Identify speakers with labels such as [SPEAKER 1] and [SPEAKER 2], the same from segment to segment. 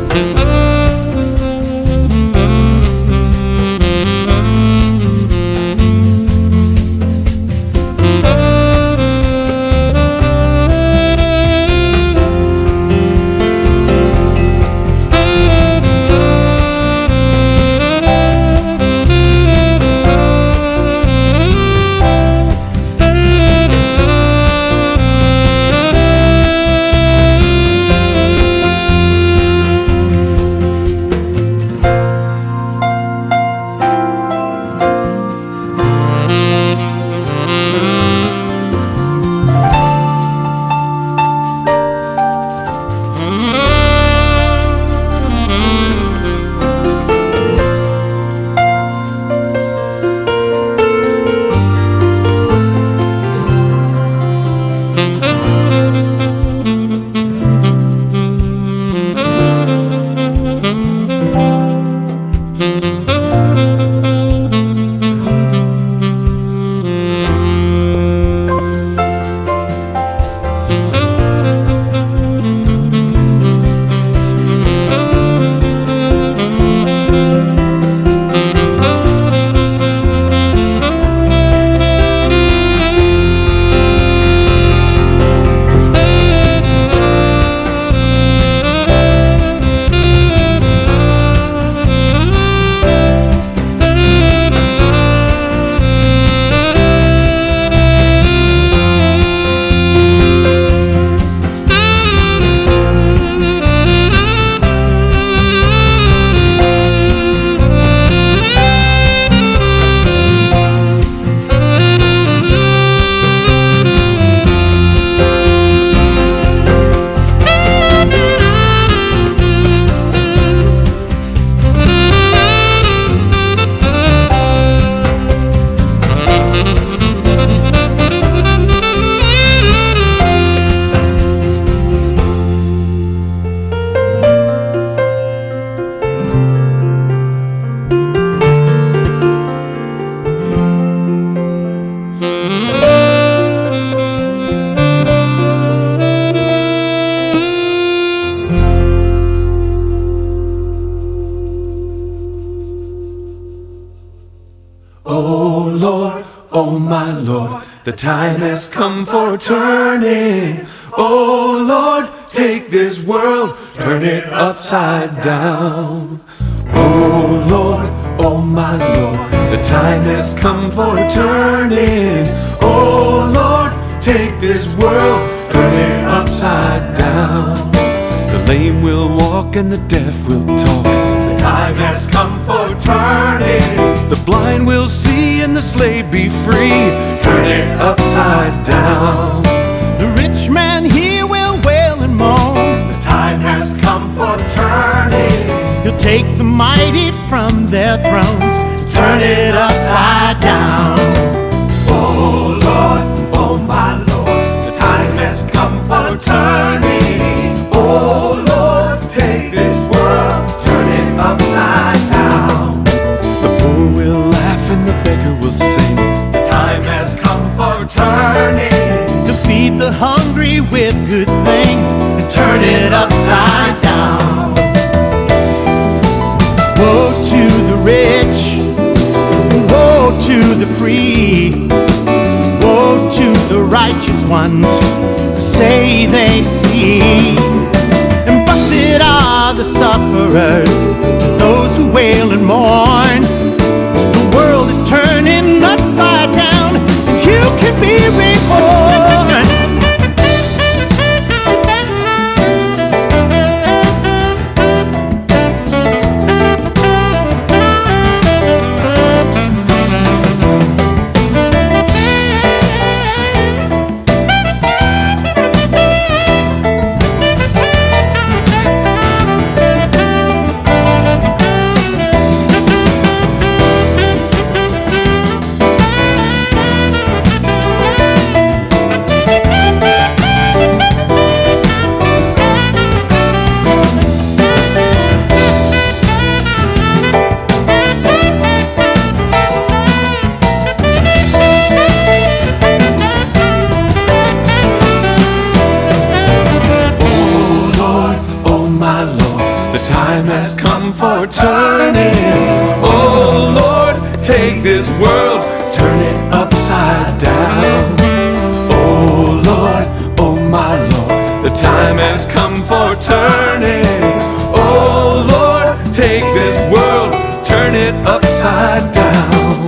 [SPEAKER 1] Oh Lord, oh my Lord, the time has come for turning. Oh Lord, take this world, turn it upside down. Oh Lord, oh my Lord, the time has come for turning. Oh Lord, take this world, turn it upside down. The lame will walk and the deaf will talk. The time has come for turning. The blind will see and the slave be free. Turn it upside down.
[SPEAKER 2] The rich man here will wail and moan.
[SPEAKER 1] The time has come for turning.
[SPEAKER 2] He'll take the mighty from their thrones, turn it upside down.
[SPEAKER 1] Oh Lord, oh my Lord, the time has come for turning. Oh Lord, take this world, turn it upside down. The poor will laugh and the beggar will sing. The time has come for turning.
[SPEAKER 2] To feed the hungry with good things and turn it upside down. Woe to the rich, woe to the free, woe to the righteous ones who say they see. And blessed are the sufferers, those who wail and mourn. The world is turning upside down, and you can be reborn.
[SPEAKER 1] time has come for turning. Oh Lord, take this world, turn it upside down. Oh Lord, oh my Lord, the time has come for turning. Oh Lord, take this world, turn it upside down.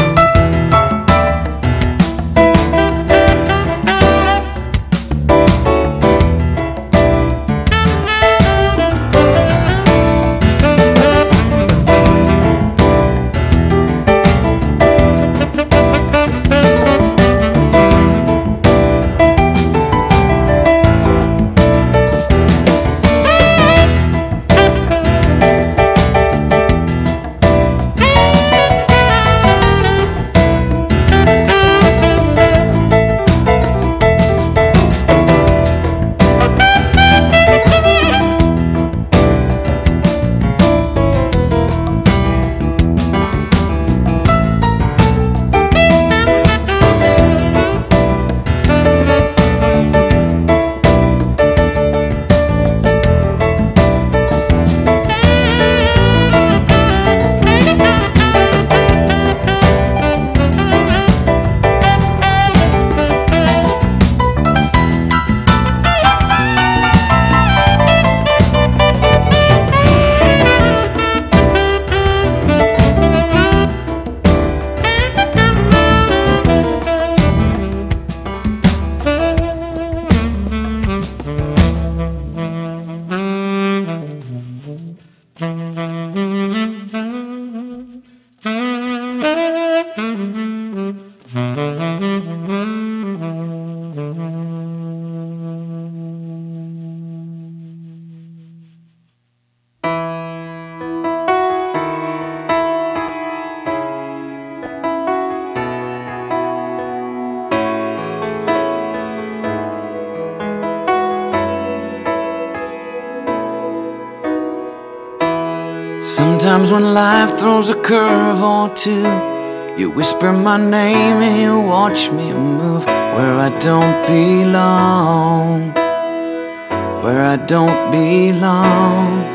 [SPEAKER 3] Sometimes when life throws a curve or two, you whisper my name and you watch me move where I don't belong, where I don't belong.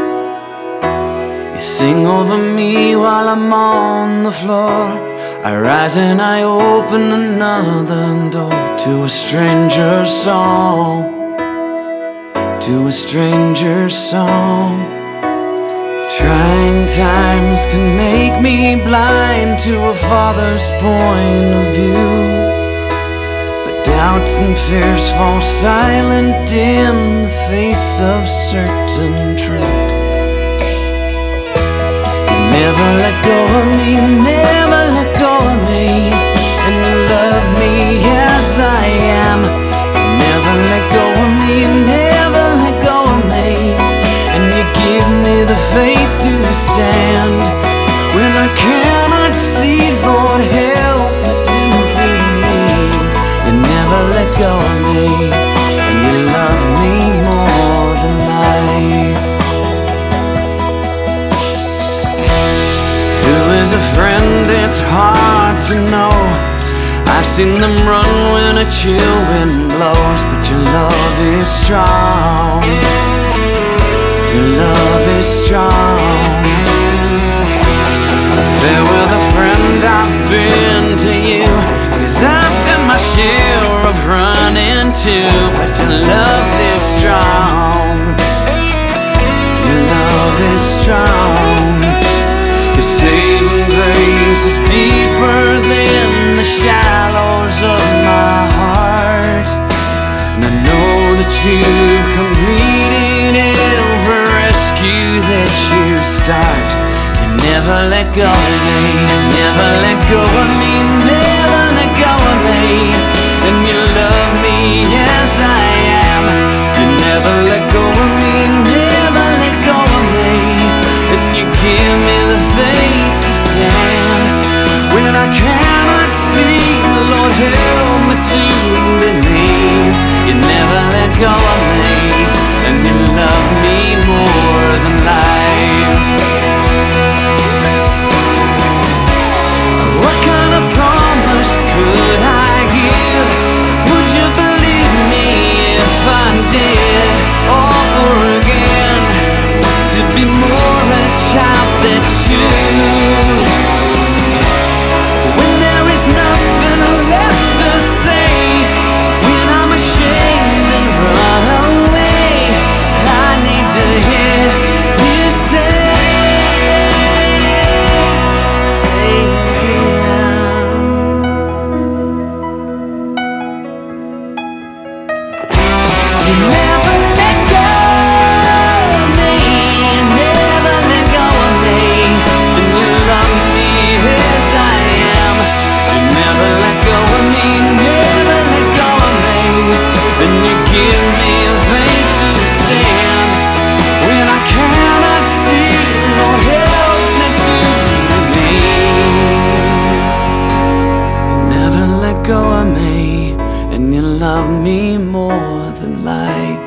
[SPEAKER 3] You sing over me while I'm on the floor. I rise and I open another door to a stranger's song, to a stranger's song. Trying times can make me blind to a father's point of view, but doubts and fears fall silent in the face of certain truth. You never let go of me, never let go of me, and you love me as I am. You never let go of me, never let go of me, and you give me the faith to stand when I cannot see. Lord, help me to believe. You never let go of me, and you love me more than life. Who is a friend? It's hard to know. I've seen them run when a chill wind blows, but your love is strong. Your love is strong. Fair with a friend I've been to you, 'cause I've done my share of running too, but your love is strong. Your love is strong. Your saving grace is deeper than the shallows of my heart, and I know that you've completed every rescue that you start. You never let go of me, never let go of me, never let go of me, and you love me as I am. You never let go of me, never let go of me, and you give me the faith to stand when I cannot see. Lord, help me to believe. You never let go of me, and you love me more than life. What kind of promise could I give? Would you believe me if I did offer again to that's true. When there is nothing left to say, when I'm ashamed and run away, I need to hear you say again. You never let go of me, you never let go of me, and you love me as I am. You never let go of me, never let go of me, and you give me faith to stand when I cannot see or help me to believe. You never let go of me, and you love me more than life.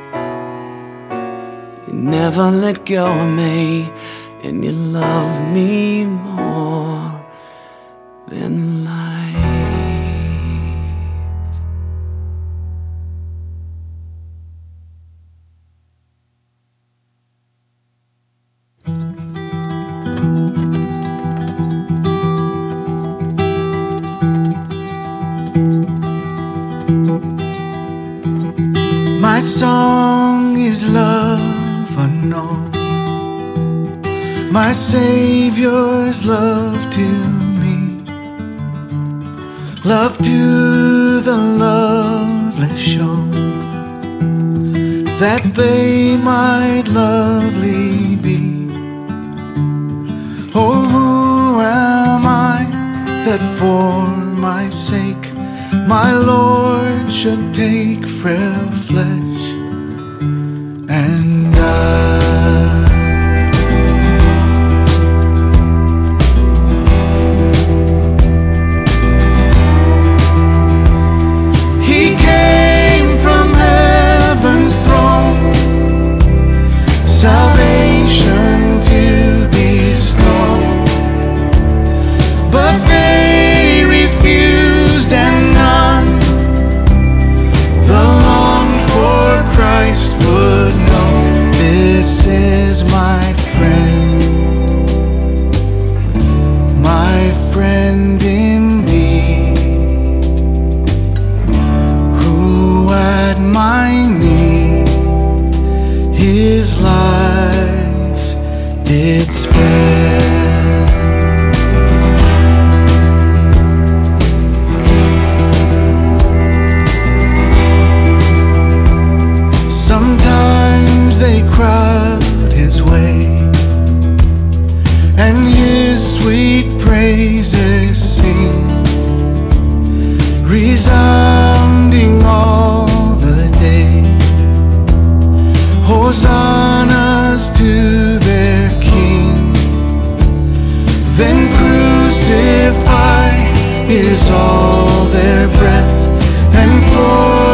[SPEAKER 3] You never let go of me, and you love me more than life.
[SPEAKER 2] My song is love unknown, my Savior's love to me, love to the loveless shown, that they might lovely be. Oh, who am I that for my sake my Lord should take frail flesh and die? He came from heaven's throne, salvation to bestow, but they refused, and none the longed for Christ would know. This is my friend indeed, who at my need his life did spare. Sometimes they crowd his way, and his sweet praises sing, resounding all the day. Hosannas to their King. Then crucify is all their breath, and for